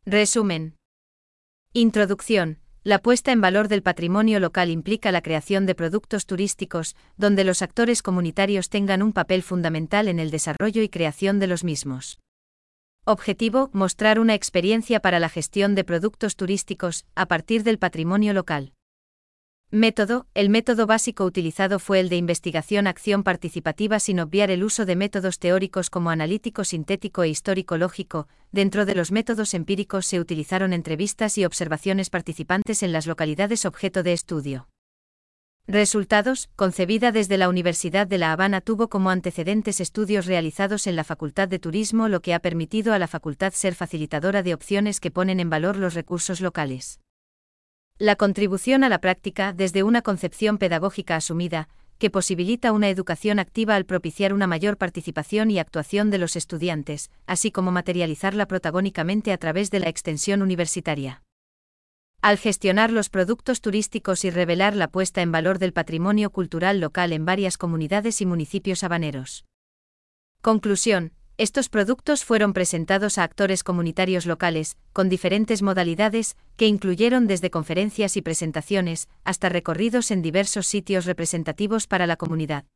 Resumen. Introducción. La puesta en valor del patrimonio local implica la creación de productos turísticos, donde los actores comunitarios tengan un papel fundamental en el desarrollo y creación de los mismos. Objetivo: mostrar una experiencia para la gestión de productos turísticos, a partir del patrimonio local. Método: el método básico utilizado fue el de investigación-acción participativa sin obviar el uso de métodos teóricos como analítico-sintético e histórico-lógico. Dentro de los métodos empíricos se utilizaron entrevistas y observaciones participantes en las localidades objeto de estudio. Resultados: concebida desde la Universidad de La Habana, tuvo como antecedentes estudios realizados en la Facultad de Turismo, lo que ha permitido a la facultad ser facilitadora de opciones que ponen en valor los recursos locales. La contribución a la práctica desde una concepción pedagógica asumida, que posibilita una educación activa al propiciar una mayor participación y actuación de los estudiantes, así como materializarla protagónicamente a través de la extensión universitaria. Al gestionar los productos turísticos y revelar la puesta en valor del patrimonio cultural local en varias comunidades y municipios habaneros. Conclusión: estos productos fueron presentados a actores comunitarios locales, con diferentes modalidades, que incluyeron desde conferencias y presentaciones, hasta recorridos en diversos sitios representativos para la comunidad.